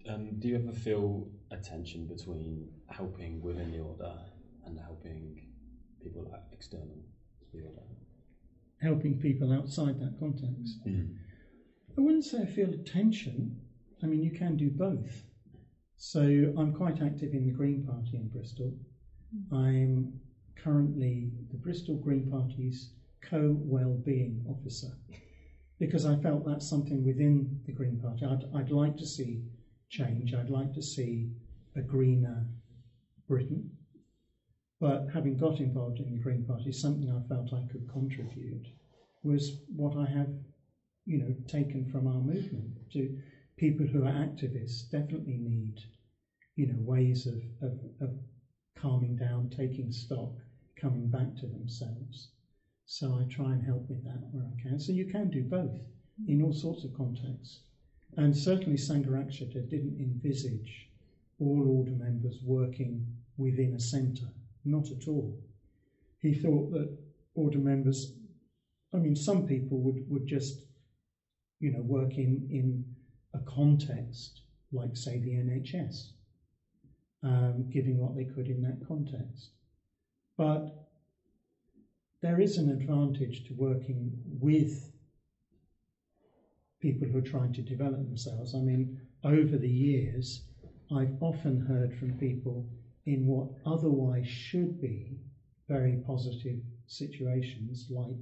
Do you ever feel a tension between helping within the order and helping people external to the order? Helping people outside that context. I wouldn't say I feel a tension. I mean, you can do both. So I'm quite active in the Green Party in Bristol. I'm currently the Bristol Green Party's co-wellbeing officer, because I felt that's something within the Green Party. I'd like to see change. I'd like to see a greener Britain. But having got involved in the Green Party, something I felt I could contribute was what I have, taken from our movement. To people who are activists definitely need, ways of calming down, taking stock, coming back to themselves. So I try and help with that where I can. So you can do both in all sorts of contexts. And certainly Sangharakshita didn't envisage all order members working within a centre, not at all. He thought that order members, some people would just, work in a context like, say, the NHS, giving what they could in that context. But there is an advantage to working with people who are trying to develop themselves. Over the years, I've often heard from people in what otherwise should be very positive situations, like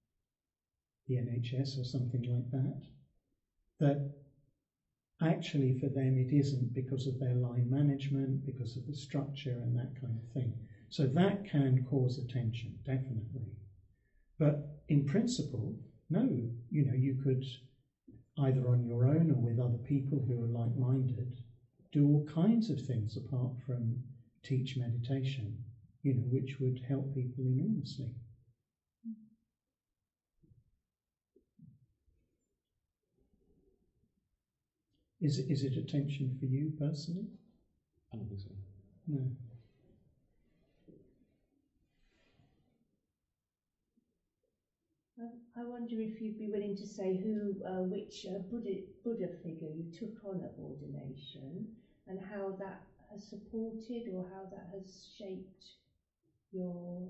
the NHS or something like that, that actually for them it isn't, because of their line management, because of the structure and that kind of thing. So that can cause a tension, definitely. But in principle, no, you could either on your own or with other people who are like-minded do all kinds of things apart from teach meditation, which would help people enormously. Is it a tension for you personally? I don't think so. No. I wonder if you'd be willing to say which Buddha figure you took on at ordination, and how that has supported or how that has shaped your.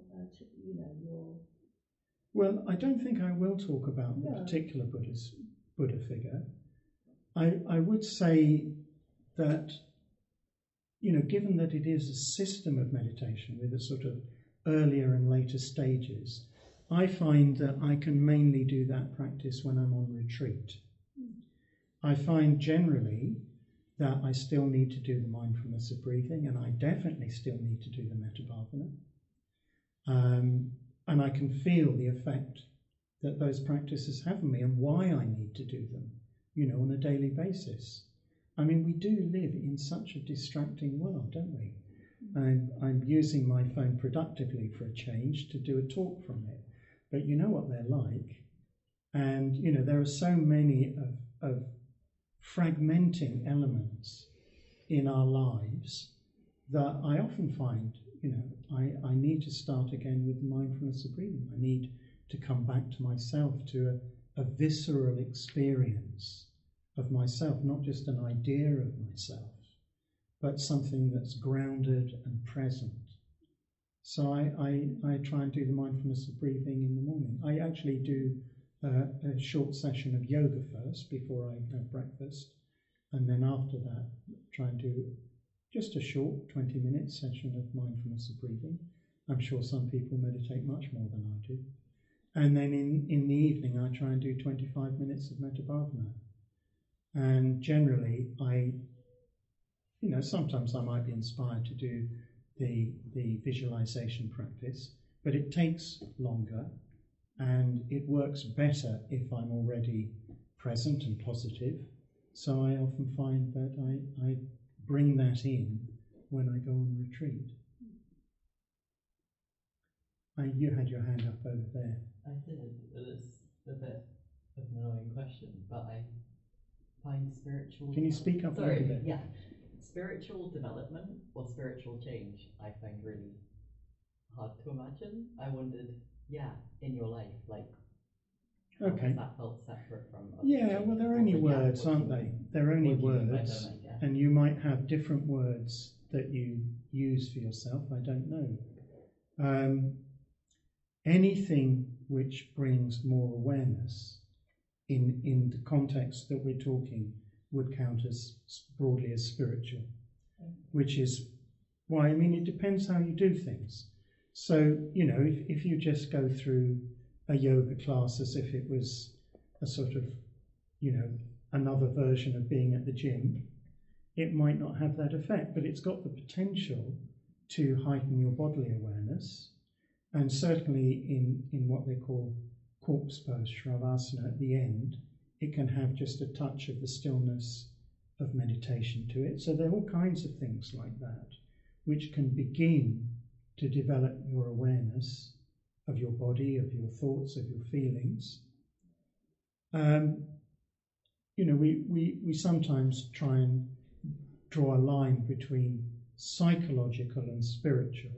Well, I don't think I will talk about the particular Buddha figure. I would say that, given that it is a system of meditation with a sort of earlier and later stages, I find that I can mainly do that practice when I'm on retreat. I find generally that I still need to do the mindfulness of breathing, and I definitely still need to do the metta bhavana. And I can feel the effect that those practices have on me and why I need to do them, on a daily basis. We do live in such a distracting world, don't we? I'm using my phone productively for a change to do a talk from it. But you know what they're like. And, there are so many of fragmenting elements in our lives that I often find, I need to start again with mindfulness of breathing. I need to come back to myself, to a visceral experience of myself, not just an idea of myself, but something that's grounded and present. So I try and do the mindfulness of breathing in the morning. I actually do a short session of yoga first before I have breakfast, and then after that try and do just a short 20-minute session of mindfulness of breathing. I'm sure some people meditate much more than I do. And then in the evening I try and do 25 minutes of metta bhavana. And generally sometimes I might be inspired to do the visualization practice, but it takes longer and it works better if I'm already present and positive. So I often find that I bring that in when I go on retreat. You had your hand up over there. I did. It's a bit of an annoying question, but I find spiritual... Can you speak up a little bit? Yeah. Spiritual development or spiritual change, I find really hard to imagine. I wondered, in your life, how Okay. has that felt separate from other Yeah, well, they're only what the words, gap- aren't they? They're only what do you mean by words, don't make gap? and you might have different words that you use for yourself. I don't know. Anything which brings more awareness in the context that we're talking would count as broadly as spiritual, which is why, I mean, it depends how you do things. So, you know, if you just go through a yoga class as if it was a sort of, you know, another version of being at the gym, it might not have that effect, but it's got the potential to heighten your bodily awareness. And certainly in what they call corpse pose, Shavasana, at the end, it can have just a touch of the stillness of meditation to it. So there are all kinds of things like that which can begin to develop your awareness of your body, of your thoughts, of your feelings. You know, we sometimes try and draw a line between psychological and spiritual.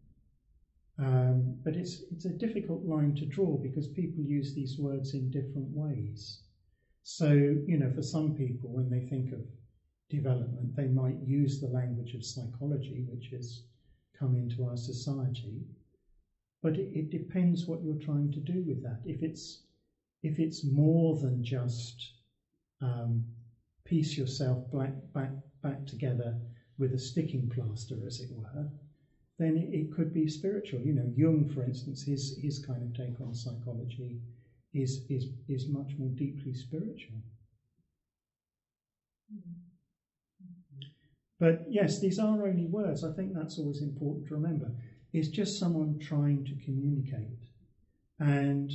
But it's a difficult line to draw because people use these words in different ways. So, you know, for some people, when they think of development, they might use the language of psychology, which has come into our society. But it depends what you're trying to do with that. If it's more than just piece yourself back together with a sticking plaster, as it were, then it could be spiritual. You know, Jung, for instance, his kind of take on psychology is much more deeply spiritual. But yes, these are only words. I think that's always important to remember. It's just someone trying to communicate. And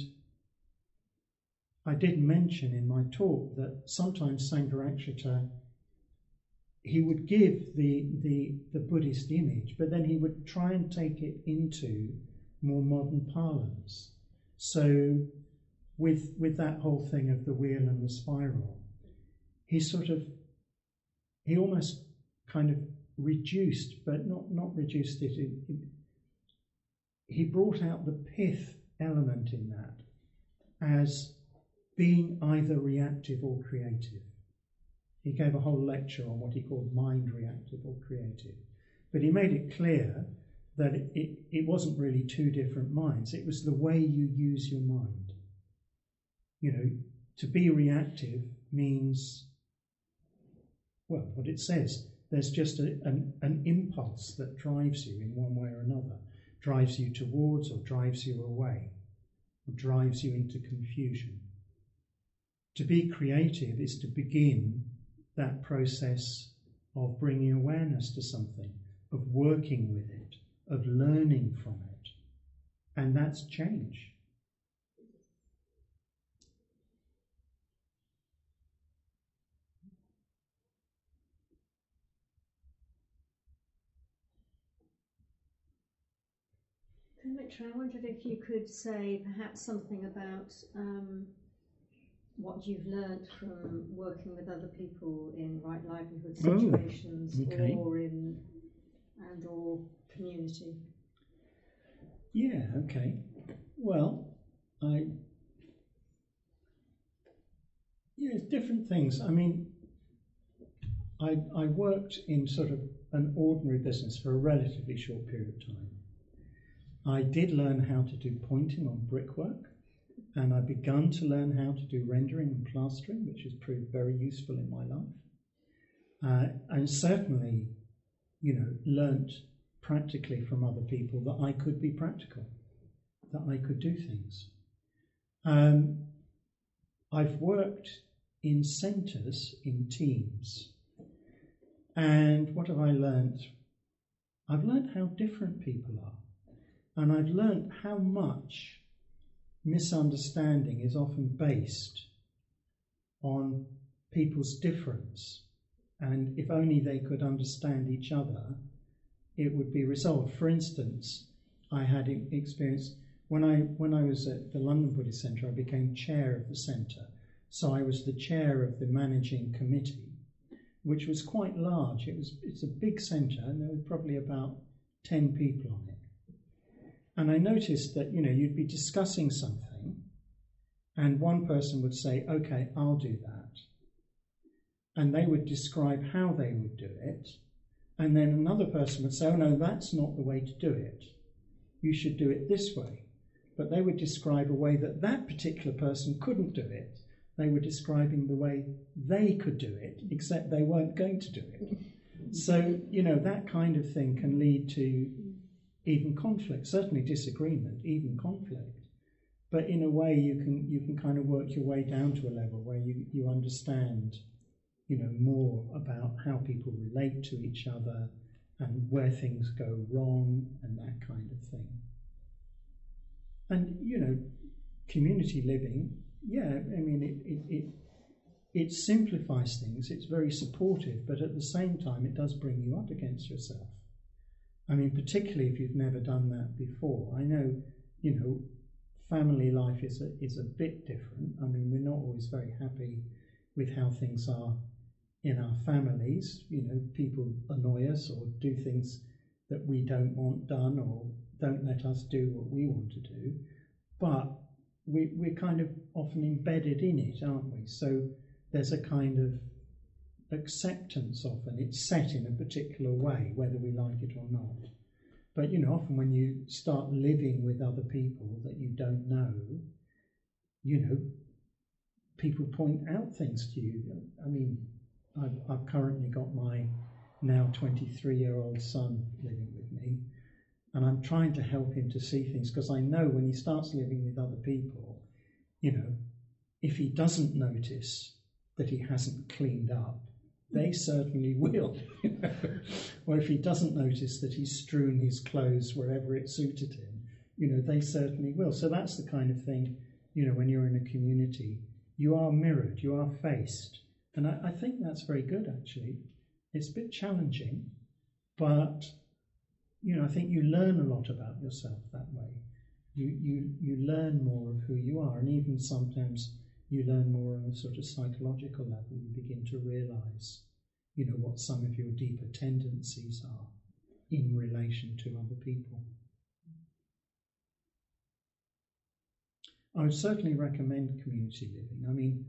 I did mention in my talk that sometimes Sangharakshita, he would give the Buddhist image, but then he would try and take it into more modern parlance. So with that whole thing of the wheel and the spiral, he almost kind of reduced, but not reduced it. He brought out the pith element in that as being either reactive or creative. He gave a whole lecture on what he called mind reactive or creative. But he made it clear that it wasn't really two different minds. It was the way you use your mind. You know, to be reactive means, well, what it says, there's just an impulse that drives you in one way or another, drives you towards or drives you away, or drives you into confusion. To be creative is to begin that process of bringing awareness to something, of working with it, of learning from it. And that's change. Mitra, I wondered if you could say perhaps something about what you've learnt from working with other people in right livelihood situations or community. Yeah, okay. Well, different things. I mean, I worked in sort of an ordinary business for a relatively short period of time. I did learn how to do pointing on brickwork, and I begun to learn how to do rendering and plastering, which has proved very useful in my life. And certainly, you know, learnt practically from other people that I could be practical, that I could do things. I've worked in centres, in teams, and what have I learnt? I've learnt how different people are. And I've learnt how much misunderstanding is often based on people's difference. And if only they could understand each other, it would be resolved. For instance, I had experience when I was at the London Buddhist Centre, I became chair of the centre. So I was the chair of the managing committee, which was quite large. It's a big centre, and there were probably about 10 people on it. And I noticed that, you know, you'd be discussing something, And one person would say, okay, I'll do that. And they would describe how they would do it. And then another person would say, oh no, that's not the way to do it. You should do it this way. But they would describe a way that that particular person couldn't do it. They were describing the way they could do it, except they weren't going to do it. So, you know, that kind of thing can lead to even conflict, certainly disagreement, even conflict. But in a way, you can kind of work your way down to a level where you understand, you know, more about how people relate to each other and where things go wrong and that kind of thing. And, you know, community living, yeah, I mean, it simplifies things, it's very supportive, but at the same time, it does bring you up against yourself. I mean, particularly if you've never done that before. I know, you know, family life is a bit different. I mean, we're not always very happy with how things are in our families. You know, people annoy us or do things that we don't want done or don't let us do what we want to do. But we're kind of often embedded in it, aren't we? So there's a kind of acceptance often. It's set in a particular way, whether we like it or not. But, you know, often when you start living with other people that you don't know, you know, people point out things to you. I mean, I've currently got my now 23-year-old son living with me, and I'm trying to help him to see things, because I know when he starts living with other people, you know, if he doesn't notice that he hasn't cleaned up, they certainly will. Or if he doesn't notice that he's strewn his clothes wherever it suited him, you know, they certainly will. So that's the kind of thing, you know, when you're in a community, you are mirrored, you are faced. And I think that's very good, actually. It's a bit challenging, but, you know, I think you learn a lot about yourself that way. You learn more of who you are, and even sometimes you learn more on a sort of psychological level. You begin to realise, you know, what some of your deeper tendencies are in relation to other people. I would certainly recommend community living. I mean,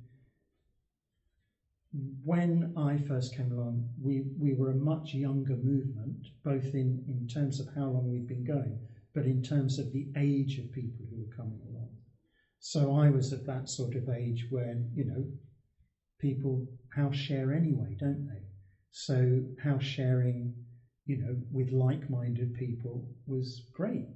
when I first came along, we were a much younger movement, both in terms of how long we'd been going, but in terms of the age of people who were coming along. So I was at that sort of age where, you know, people house share anyway, don't they? So house sharing, you know, with like-minded people was great.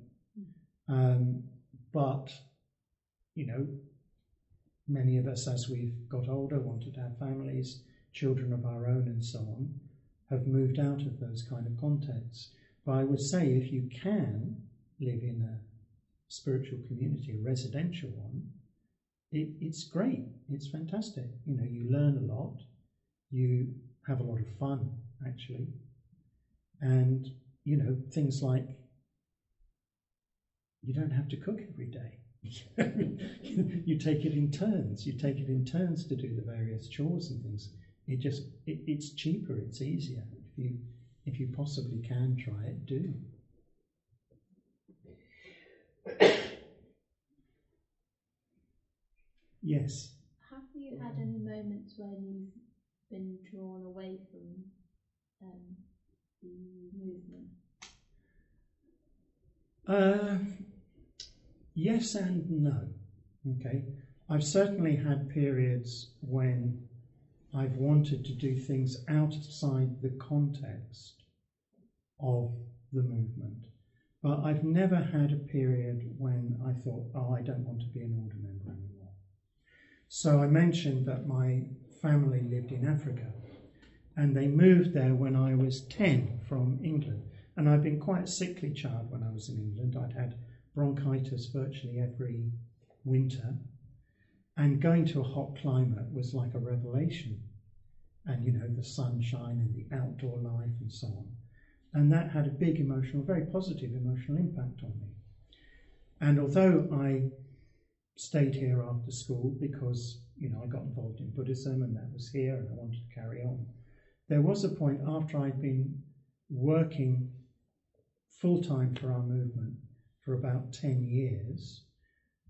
But, you know, many of us, as we've got older, wanted to have families, children of our own and so on, have moved out of those kind of contexts. But I would say if you can live in a spiritual community, a residential one, it's great, it's fantastic. You know, you learn a lot, you have a lot of fun, actually. And, you know, things like you don't have to cook every day. You take it in turns. You take it in turns to do the various chores and things. It's cheaper, it's easier. If you possibly can try it, do. Yes. Have you had any moments when you've been drawn away from the movement? Yes and no. Okay. I've certainly had periods when I've wanted to do things outside the context of the movement. But I've never had a period when I thought, oh, I don't want to be an order member anymore. So I mentioned that my family lived in Africa, and they moved there when I was 10 from England. And I'd been quite a sickly child when I was in England. I'd had bronchitis virtually every winter, and going to a hot climate was like a revelation. And, you know, the sunshine and the outdoor life and so on. And that had a big emotional, very positive emotional impact on me. And although I stayed here after school because, you know, I got involved in Buddhism and that was here and I wanted to carry on, there was a point after I'd been working full-time for our movement for about 10 years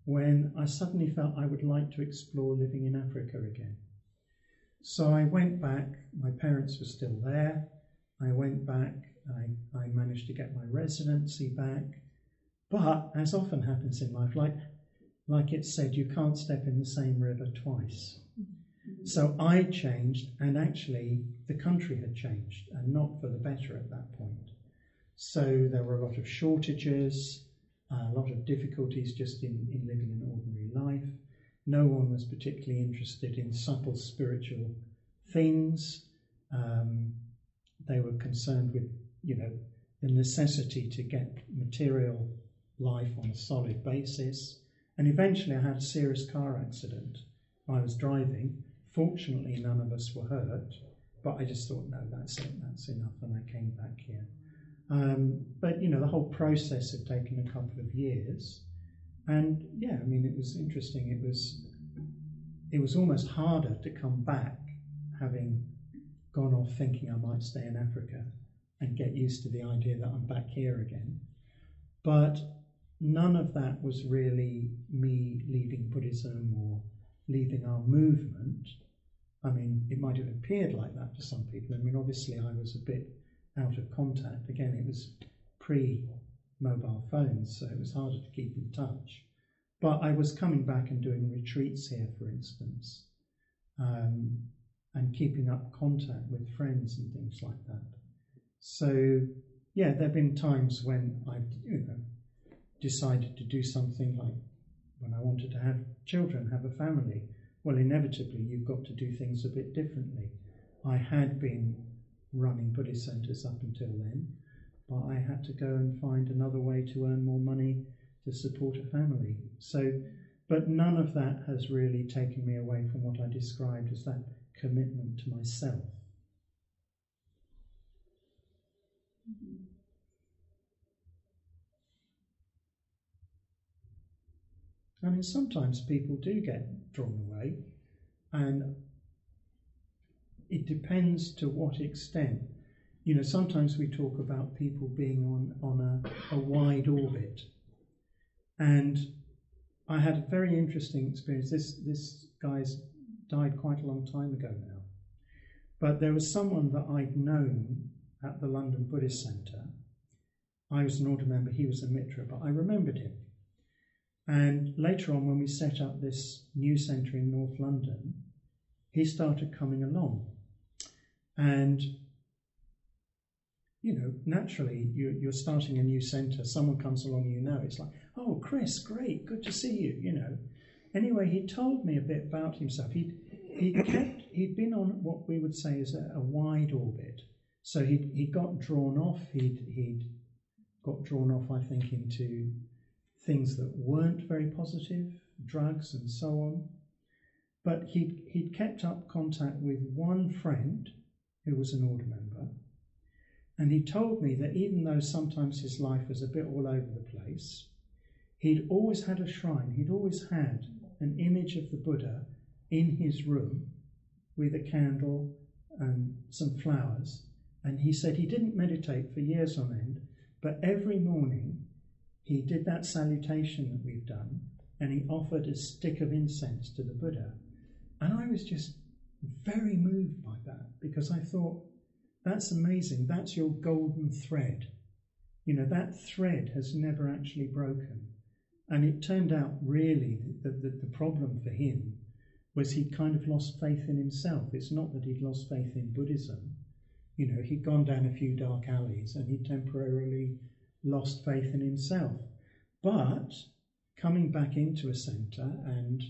when I suddenly felt I would like to explore living in Africa again. So I went back, my parents were still there, I went back, I managed to get my residency back, but as often happens in life, like it said, you can't step in the same river twice. So I changed, and actually the country had changed, and not for the better at that point. So there were a lot of shortages, a lot of difficulties just in living an ordinary life. No one was particularly interested in subtle spiritual things. They were concerned with, the necessity to get material life on a solid basis. And eventually I had a serious car accident. I was driving. Fortunately, none of us were hurt. But I just thought, no, that's it, that's enough. And I came back here. But, the whole process had taken a couple of years. And, it was interesting. It was almost harder to come back, having gone off thinking I might stay in Africa and get used to the idea that I'm back here again. But none of that was really me leaving Buddhism or leaving our movement. It might have appeared like that to some people. Obviously I was a bit out of contact. Again, it was pre-mobile phones, so it was harder to keep in touch. But I was coming back and doing retreats here, for instance, and keeping up contact with friends and things like that. So, there have been times when I've decided to do something, like when I wanted to have children, have a family. Well, inevitably, you've got to do things a bit differently. I had been running Buddhist centres up until then, but I had to go and find another way to earn more money to support a family. So, but none of that has really taken me away from what I described as that commitment to myself. Sometimes people do get drawn away, and it depends to what extent. Sometimes we talk about people being on a wide orbit. And I had a very interesting experience. This guy's died quite a long time ago now. But there was someone that I'd known at the London Buddhist Centre. I was an order member, he was a mitra, but I remembered him. And later on, when we set up this new centre in North London, he started coming along. And, naturally, you're starting a new centre, someone comes along, it's like, oh, Chris, great, good to see you, Anyway, he told me a bit about himself. He'd been on what we would say is a wide orbit. So he got drawn off. He'd got drawn off, I think, into things that weren't very positive, drugs and so on. But he'd kept up contact with one friend who was an order member. And he told me that even though sometimes his life was a bit all over the place, he'd always had a shrine. He'd always had an image of the Buddha in his room with a candle and some flowers. And he said he didn't meditate for years on end, but every morning he did that salutation that we've done, and he offered a stick of incense to the Buddha. And I was just very moved by that, because I thought, that's amazing. That's your golden thread. That thread has never actually broken. And it turned out really that the problem for him was he'd kind of lost faith in himself. It's not that he'd lost faith in Buddhism. He'd gone down a few dark alleys and he temporarily lost faith in himself. But coming back into a centre and,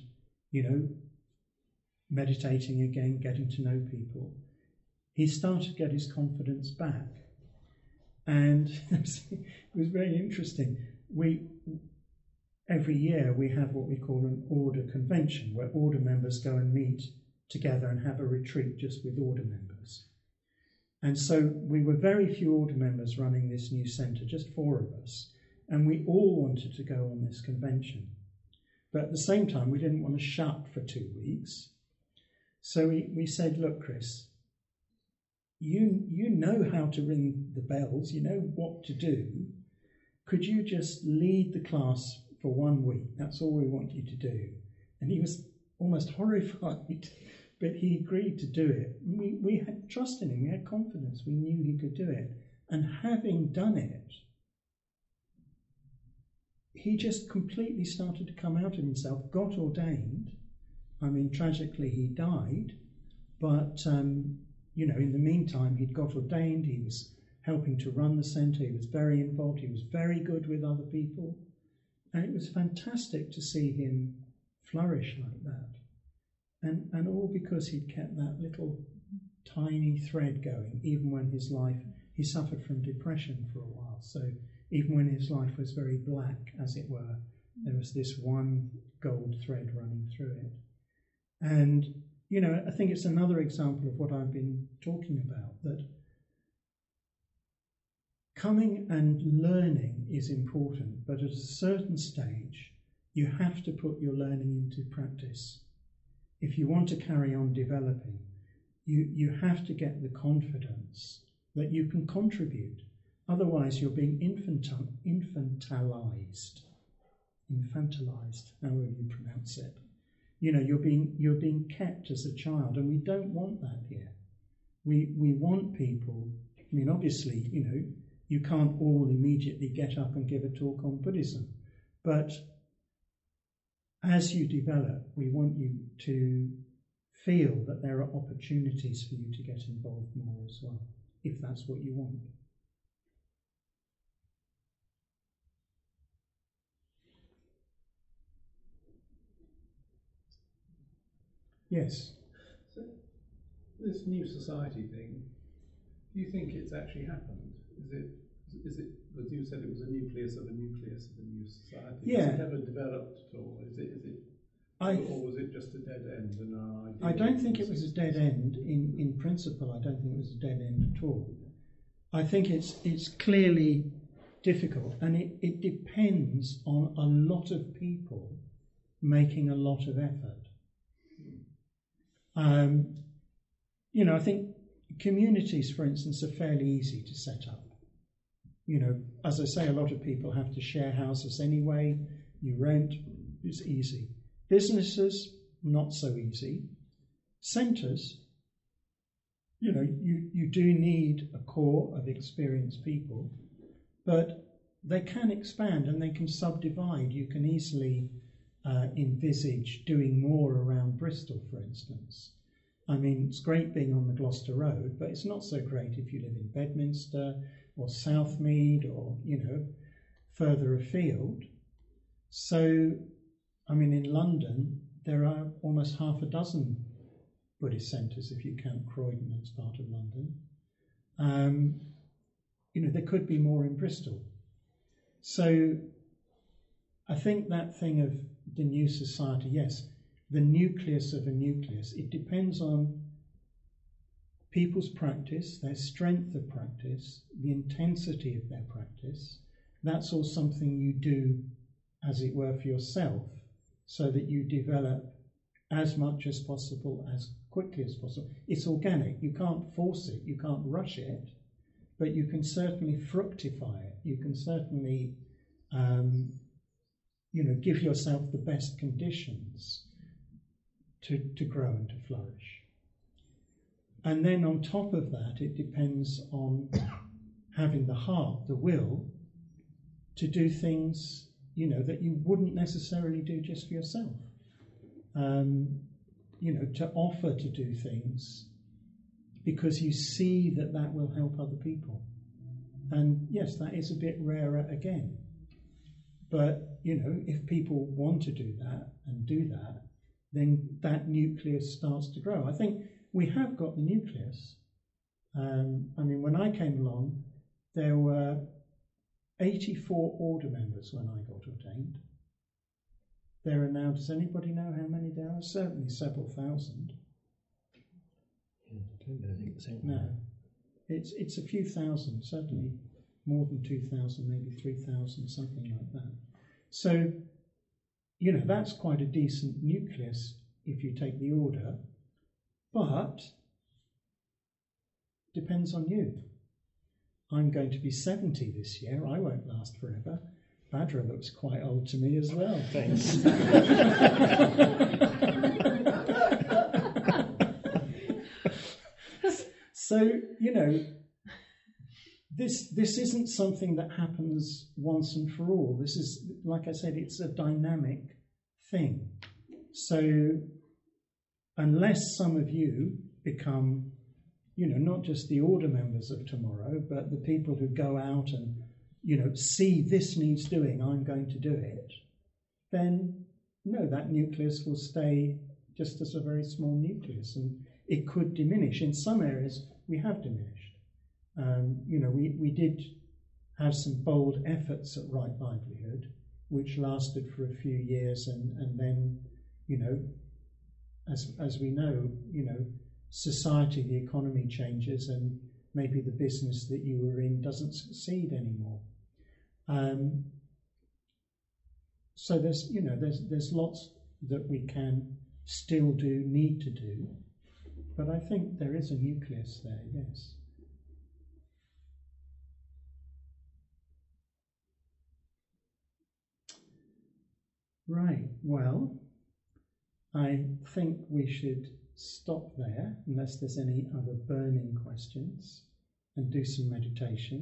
meditating again, getting to know people, he started to get his confidence back. And it was very interesting. Every year we have what we call an order convention, where order members go and meet together and have a retreat just with order members. And so we were very few order members running this new centre, just 4 of us, and we all wanted to go on this convention. But at the same time, we didn't want to shut for 2 weeks. So we said, look, Chris, you know how to ring the bells, you know what to do. Could you just lead the class for 1 week. That's all we want you to do. And he was almost horrified, but he agreed to do it. We had trust in him, we had confidence, we knew he could do it. And having done it, he just completely started to come out of himself, got ordained. I mean, tragically, he died, but, you know, in the meantime, he'd got ordained, he was helping to run the centre, he was very involved, he was very good with other people, and it was fantastic to see him flourish like that. And all because he'd kept that little tiny thread going, even when his life, he suffered from depression for a while, so even when his life was very black, as it were, there was this one gold thread running through it. And, you know, I think it's another example of what I've been talking about, that coming and learning is important, but at a certain stage, you have to put your learning into practice. If you want to carry on developing, you have to get the confidence that you can contribute. Otherwise, you're being infantilized, however you pronounce it. You know, you're being kept as a child, and we don't want that here. We want people. I mean, obviously, you know, you can't all immediately get up and give a talk on Buddhism, but as you develop, we want you to feel that there are opportunities for you to get involved more as well, if that's what you want. Yes. So, this new society thing, do you think it's actually happened? Is it, as you said, it was a nucleus of a nucleus of a new society? Yeah. Has it ever developed at all? Or was it just a dead end? I don't think it was a dead end. In principle, I don't think it was a dead end at all. I think it's clearly difficult, and it depends on a lot of people making a lot of effort. You know, I think communities, for instance, are fairly easy to set up. You know, as I say, a lot of people have to share houses anyway. You rent, it's easy. Businesses, not so easy. Centres, you know, you do need a core of experienced people, but they can expand and they can subdivide. You can easily envisage doing more around Bristol, for instance. I mean, it's great being on the Gloucester Road, but it's not so great if you live in Bedminster or Southmead or, you know, further afield. So, I mean, in London, there are almost half a dozen Buddhist centres, if you count Croydon as part of London. You know, there could be more in Bristol. So, I think that thing of the new society, yes, the nucleus of a nucleus, it depends on people's practice, their strength of practice, the intensity of their practice. That's all something you do, as it were, for yourself, so that you develop as much as possible, as quickly as possible. It's organic. You can't force it. You can't rush it, but you can certainly fructify it. You can certainly, you know, give yourself the best conditions to grow and to flourish. And then on top of that, it depends on having the heart, the will, to do things, you know, that you wouldn't necessarily do just for yourself. You know, to offer to do things because you see that that will help other people. And yes, that is a bit rarer again. But, you know, if people want to do that and do that, then that nucleus starts to grow. I think we have got the nucleus. I mean, when I came along, there were 84 order members when I got ordained. There are now, does anybody know how many there are? Certainly several thousand. Yeah, I don't know, I think the same. No, it's a few thousand, certainly more than 2,000, maybe 3,000, something like that. So, you know, that's quite a decent nucleus if you take the order, but depends on you. I'm going to be 70 this year. I won't last forever. Badra looks quite old to me as well. Thanks. So, this isn't something that happens once and for all. This is, like I said, it's a dynamic thing. So unless some of you become, not just the order members of tomorrow, but the people who go out and, see this needs doing, I'm going to do it, then no, that nucleus will stay just as a very small nucleus, and it could diminish. In some areas, we have diminished. We did have some bold efforts at Right Livelihood, which lasted for a few years, and then, as we know, society, the economy changes, and maybe the business that you were in doesn't succeed anymore. So there's lots that we can still do, need to do, but I think there is a nucleus there, yes. Right, well, I think we should stop there, unless there's any other burning questions, and do some meditation.